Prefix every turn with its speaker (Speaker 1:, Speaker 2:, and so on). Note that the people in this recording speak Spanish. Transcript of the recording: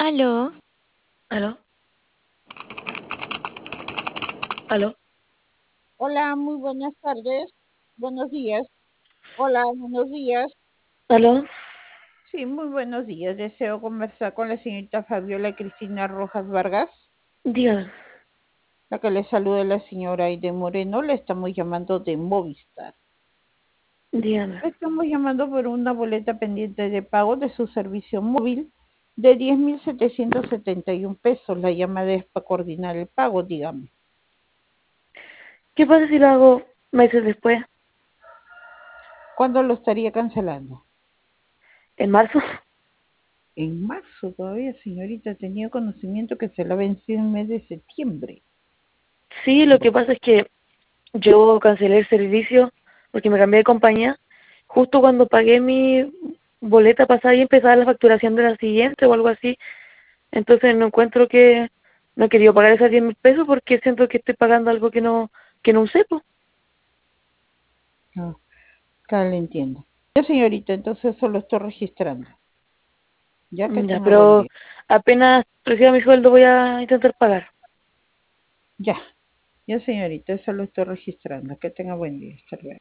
Speaker 1: Aló,
Speaker 2: ¿Aló? ¿Aló?
Speaker 3: Hola, muy buenas tardes. Buenos días. Hola, buenos días.
Speaker 2: ¿Aló?
Speaker 3: Sí, muy buenos días. Deseo conversar con la señorita Fabiola Cristina Rojas Vargas.
Speaker 2: Dígame,
Speaker 3: La que le saluda la señora Aide Moreno. Le estamos llamando de Movistar.
Speaker 2: dígame.
Speaker 3: Le estamos llamando por una boleta pendiente de pago de su servicio móvil de 10.771 pesos. La llamada es para coordinar el pago, dígame.
Speaker 2: ¿Qué pasa si lo hago meses después,
Speaker 3: ¿Cuándo lo estaría cancelando?
Speaker 2: en marzo?
Speaker 3: En marzo todavía, señorita. Tenía conocimiento que se la venció en el mes de septiembre.
Speaker 2: Sí, lo que pasa es que yo cancelé el servicio porque me cambié de compañía justo cuando pagué mi boleta pasada y empezaba la facturación de la siguiente o algo así. Entonces no encuentro que no he querido pagar esos 10.000 pesos porque siento que estoy pagando algo que no usé, pues.
Speaker 3: Ah, claro, le entiendo. Ya, señorita, entonces eso lo estoy registrando. Ya que
Speaker 2: Ya,
Speaker 3: tenga buen
Speaker 2: pero
Speaker 3: día.
Speaker 2: apenas reciba mi sueldo voy a intentar pagar.
Speaker 3: Ya, ya, señorita, eso lo estoy registrando. Que tenga buen día. Hasta luego.